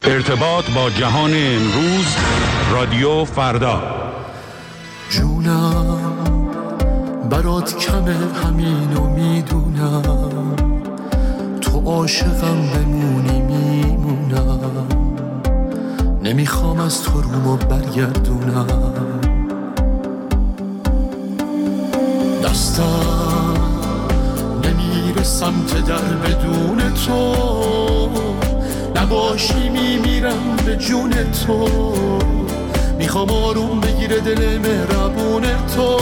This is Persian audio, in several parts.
ارتباط با جهان امروز، رادیو فردا. جونم برات کمه، همینو میدونم، تو عاشقم بمونی میمونم، نمیخوام از تو رومو برگردونم. دستم نمیره سمت در بدون تو، نباشی میمیرم به جون تو، میخوام آروم بگیره دل مهربون تو.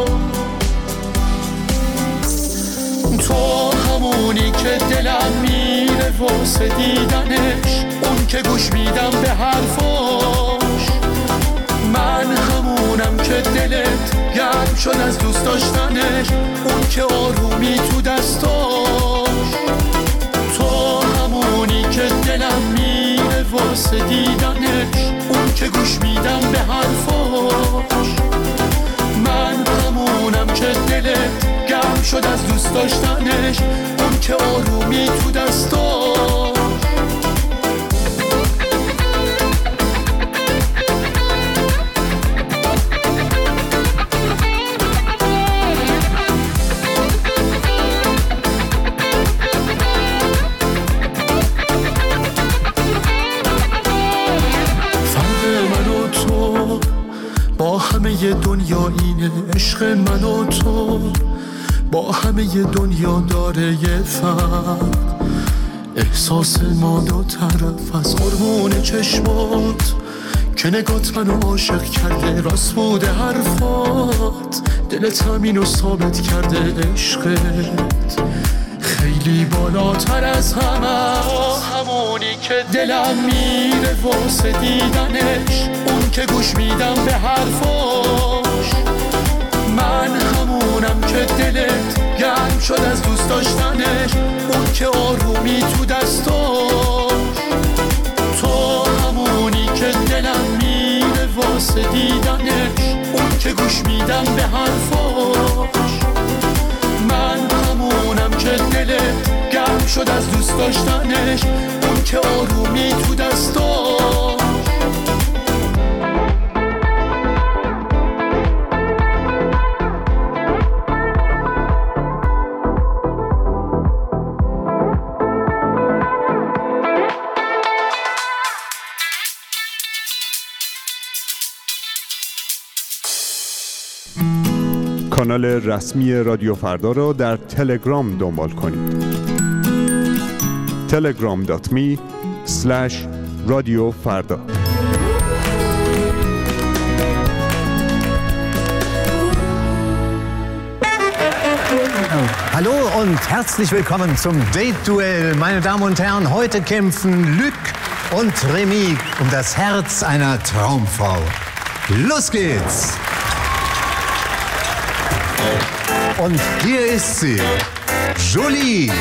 تو همونی که دلم میره واسه دیدنش، اون که گوش میدم به حرفاش. من همونم که دلت گرم شد از دوست داشتنش، اون که آرومی تو دستاش. تو همونی که دلم میره واسه دیدنش، اون که گوش میدم به حرفاش. من همونم که دلت گرم شد از دوست داشتنش، اون که آرومی تو دستاش. با همه دنیا اینه، عشق من و تو با همه دنیا داره یه فرق. احساس ما دو طرف از قربون چشمات، که نگات منو عاشق کرده، راست بوده حرفات، دلت همینو ثابت کرده. عشقت خیلی بالاتر از همه، همونی که دلم میره واسه دیدنش، اون که گوش میدم به حرفاش. من همونم که دلت گرم شد از دوست داشتنش، اون که آرومی تو دستاش. تو همونی که دلم میره واسه دیدنش، اون که گوش میدم به حرفاش. من همونم که دلت گرم شد از دوست داشتنش، اون که آرومی تو دستاش. کانال رسمی رادیو فردا را در تلگرام دنبال کنید. telegram.me/رادیو فردا. Hallo und herzlich willkommen zum Date-Duell. Meine Damen und Herren, heute kämpfen Luc und Remy um das Herz einer Traumfrau. Los geht's! Und hier ist sie, Jolie.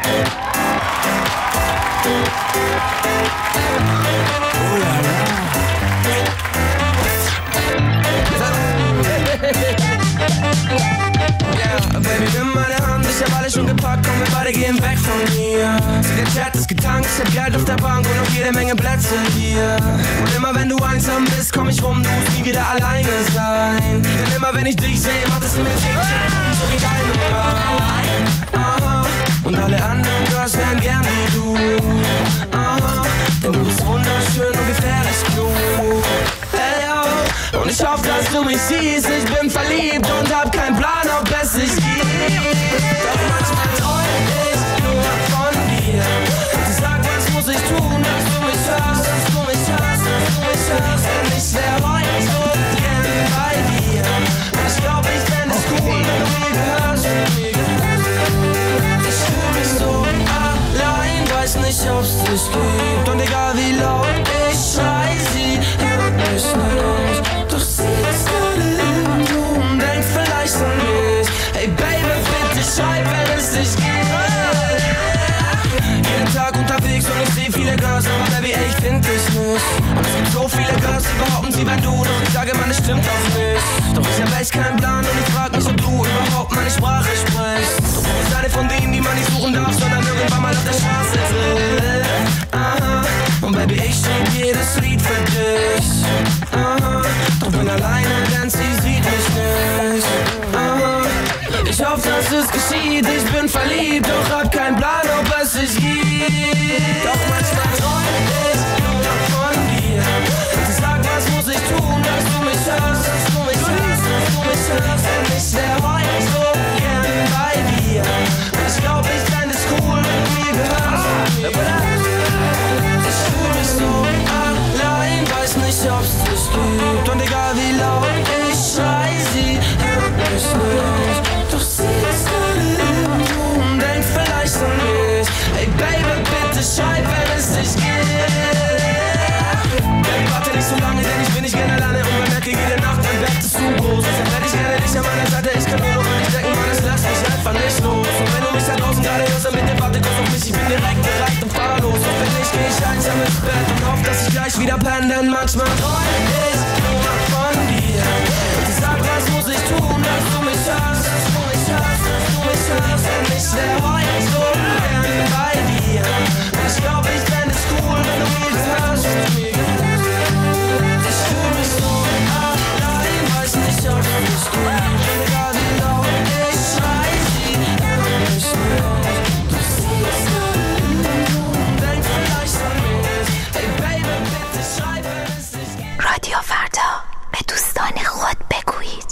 Baby, nimm meine Hand, ich hab alles schon gepackt, komm, wir beide gehen weg von hier. Der Chat ist getankt, ich hab Geld auf der Bank und noch jede Menge Plätze hier. Und immer wenn du einsam bist, komm ich rum, du musst nie wieder alleine sein. Denn immer wenn ich dich sehe, macht es mir so wie deine Wahl. Aha. Und alle anderen Girls wären gern wie du. Aha. Denn du bist wunderschön und gefährlich klug. Hey, oh. Und ich hoffe, dass du mich siehst, ich bin verliebt und hab keinen Plan, ob es sich gibt. Doch manchmal träum ich nur von dir. Und sag, was muss ich tun, dass du mich hörst, dass du mich hörst, dass du mich hörst. Denn ich wär heute so gern bei dir. Und ich glaub, ich fänd es cool, wenn du mir gehörst. Ich fühl mich so allein, weiß nicht, ob's dich gibt. Und egal wie laut ich schrei, sie hört mich nicht. Doch sie ist gerade im Raum, denkt vielleicht an mich. Hey Baby, bitte schreib, wenn es dich gibt. Jeden Tag unterwegs und ich seh viele Girls, aber Baby, ey, ich find dich nicht. Und es gibt so viele Girls, die behaupten, sie wären du. Doch ich sage, man, es stimmt auch nicht. Doch ich hab echt keinen Plan und ich frag mich, ob du überhaupt meine Sprache sprichst. Doch du bist eine von denen, die man nicht suchen darf, sondern irgendwann mal auf der Straße trifft. Aha. Und Baby, ich stehe jedes Lied für dich. Doch bin alleine, denn sie sieht mich nicht. Ich hoffe, dass es geschieht, ich bin verliebt, doch hab keinen Plan, ob es sich gibt. Doch manchmal träum ich nur noch von dir. Sie sagt, was muss ich tun, dass du mich hörst, dass du mich hörst, dass du mich hörst. Denn ich wär heute so gern bei dir. Ich glaub, ich fänd es cool, wenn du mir gehörst. Ich fühl mich so allein, weiß nicht, ob's dich gibt. Und egal wie laut ich schrei, sie hört mich nicht. Doch sie ist gerade im Raum, denkt vielleicht an mich. Ey Baby, bitte schreib, wenn es dich gibt. Warte nicht so lange, denn ich bin nicht gerne alleine. Und man merke jede Nacht, mein Bett ist zu groß. Deshalb hätte ich gerne dich an meiner Seite. Ich kann nur noch an dich denken, Mann, es lässt mich einfach nicht los. Und wenn du mich da draußen gerade hörst, dann bitte warte kurz auf mich. Ich bin direkt bereit und fahr los. Und wenn nicht, geh ich einsam ins Bett und hoffe, dass ich gleich wieder penne. Denn manchmal träum ich nur noch von dir. Und sie sagt, was muss ich tun, dass du mich hörst, dass du mich hörst, dass du mich hörst. Denn ich wär heute so gern bei dir. Und ich glaub, ich fänd es cool, wenn du mir hörst. Ich fühl mich so allein, weiß nicht, ob es mich gibt. Und egal wie laut ich schrei, sie hört mich nicht. Du siehst denk vielleicht an mich. Hey Baby, bitte schreib, wenn es dich gibt. رادیو فردا به دوستان خود بگویید.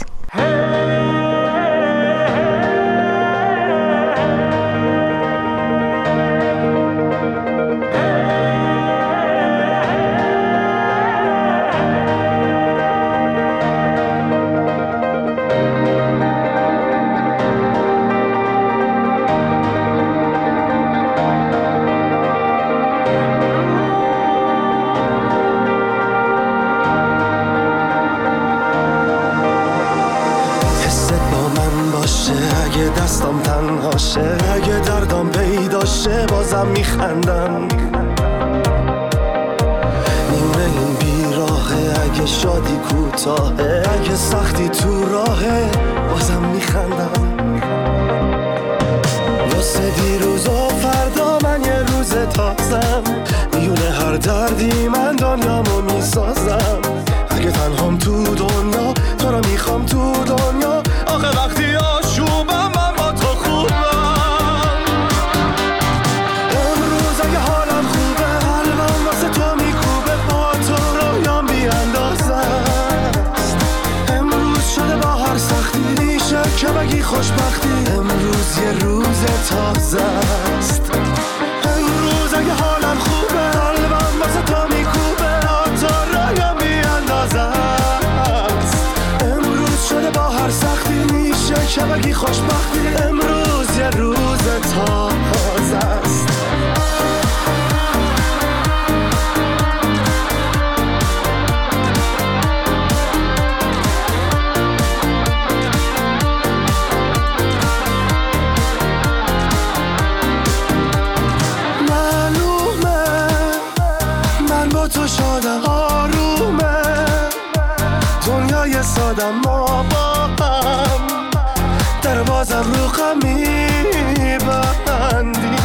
دستم تنهاشه اگه دردم پیداشه بازم میخندم نیمه این بیراهه اگه شادی کوتاهه اگه سختی تو راهه بازم میخندم واسه دیروز و فردا من یه روز تازم میونه هر دردی من دنیامو میسازم اگه تنهام تو دنیا تو رو میخوام تو دنیا آخه وقتی آشوبم من با تو خوبم امروز اگه حالم خوبه قلبم واسه تو میکوبه با تو رویام بیاندازه است امروز شده با هر سختی میشه که بگی خوشبختی امروز یه روز تازه است امروز اگه حالم خوبه قلبم واسه تو میکوبه با تو رویام بیاندازه است امروز شده با هر سختی میشه که بگی خوشبختی امروز یه روز تازه است معلومه من با تو شادم آرومه دنیای سادم ما با هم در بازم رو غم میبندی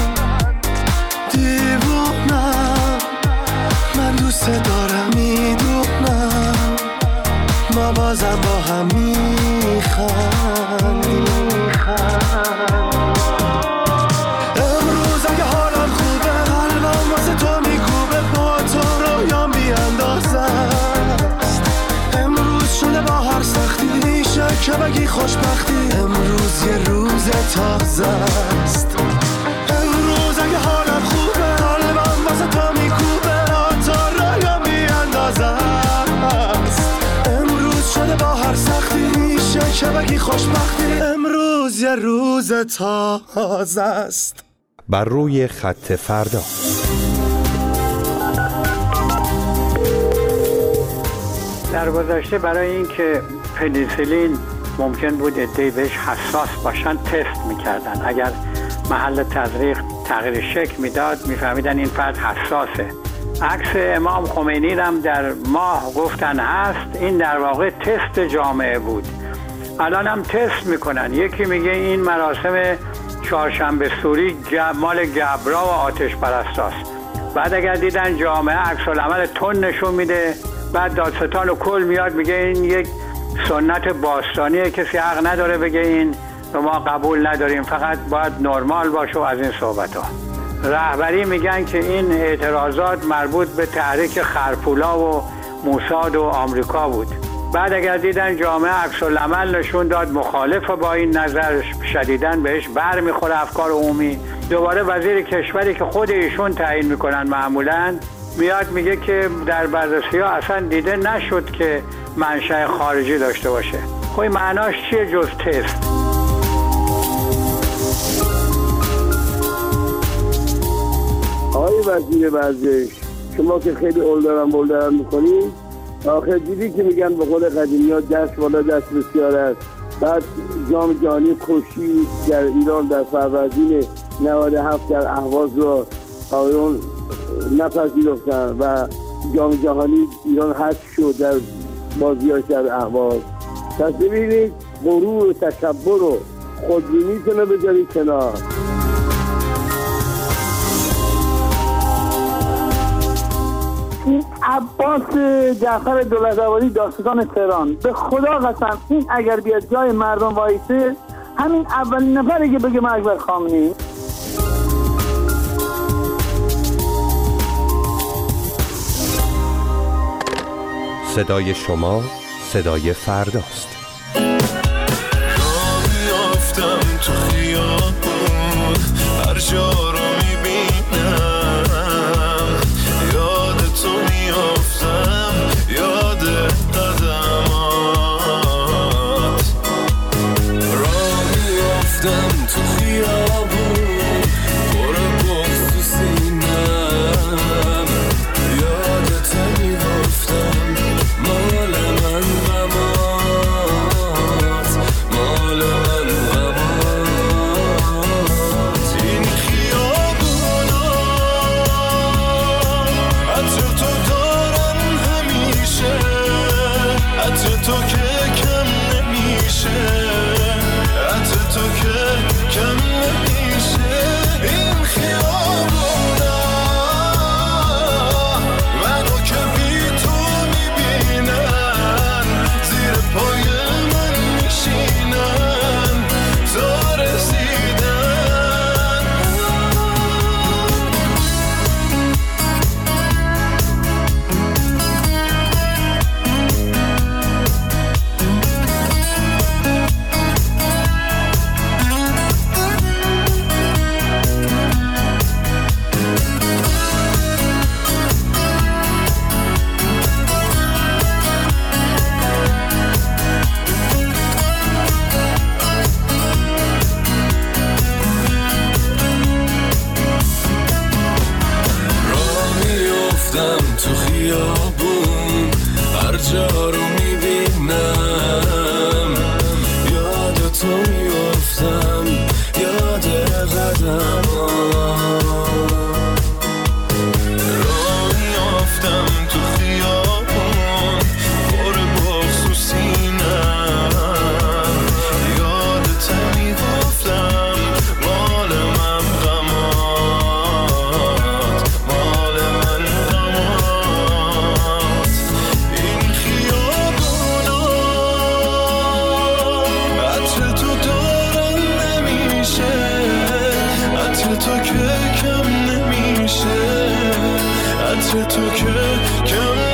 دیوونم من دوست دارم میدونم ما بازم با هم میخندیم امروز اگه حالم خوبه قلبم واسه تو میکوبه با تو رویام بیاندازه است امروز شده با هر سختی میشه که بگی خوشبختی امروز یه روز تازه است امروز اگه حالم خوبه قلبم واسه تو میکوبه تو رویام بیاندازه است امروز شده با هر سختی میشه که بگی خوشبختی امروز یه روز تازه است بر روی خط فردا. در گذشته برای اینکه پنیسیلین ممکن بود عده‌ای بهش حساس باشن تست میکردن اگر محل تزریق تغییر شکل میداد میفهمیدن این فرد حساسه عکس امام خمینی هم در ماه گفتن هست این در واقع تست جامعه بود الان هم تست میکنن یکی میگه این مراسم چهارشنبه سوری مال گبرا و آتش پرستاست بعد اگر دیدن جامعه عکس العمل تون نشون میده، بعد دادستان و کل میاد میگه این یک سنت باستانیه، کسی حق نداره بگه این و ما قبول نداریم، فقط باید نرمال باشه و از این صحبت ها. رهبری میگن که این اعتراضات مربوط به تحریک خرپولا و موساد و آمریکا بود. بعد اگر دیدن جامعه عکس العمل نشون داد مخالف با این نظر، شدیداً بهش بر میخوره افکار عمومی، دوباره وزیر کشوری که خود ایشون تعیین میکنن معمولاً میاد میگه که در بررسی ها اصلا دیده نشد که منشأ خارجی داشته باشه. خب این معناش چیه جز تست؟ آقای وزیر ورزش، شما که خیلی اولدارم میکنید، آخر دیدی که میگن به قول قدیمی ها دست بالا دست بسیار است. بعد جام جهانی کشی در ایران در فروردین 97 در اهواز را آقایون نپذیرفتن و جام جهانی ایران حذف شد در بازیاش در اهواز. پس ببینید غرور و تکبر و خودبینیتون رو بذارید کنار. این عباس جعفر دولت‌آبادی داستان تهران، به خدا قسم این اگر بیاد جای مردم وایسه همین اولین نفره که بگه من اکبر خامنه‌ای. صدای شما صدای فرداست. میافتم تو خیابون، هر جا رو میبینم، یاد تو میافتم، یاد قدمات. راه میافتم تو خیابون، پر بغض تو سینم، یاد تو میافتم، مال من غمات، مال من غمات. این خیابونا عطر تو دارن همیشه، عطر تو که کم نمیشه، عطر تو که کم نمیشه. این خیابونا منو که بی تو میبینن، زیر پای من میشینن تا رسیدن. تو خیابون هر جا رو میبینم، یاد تو میافتم، یاد قدمات. راه میافتم تو خیابون، پر بغض و سینم، یاد تو میافتم، مال من غمات، مال من غمات. این خیابونا عطر تو دارن نمیشه، عطر تو که کم نمیشه، عطر تو که کم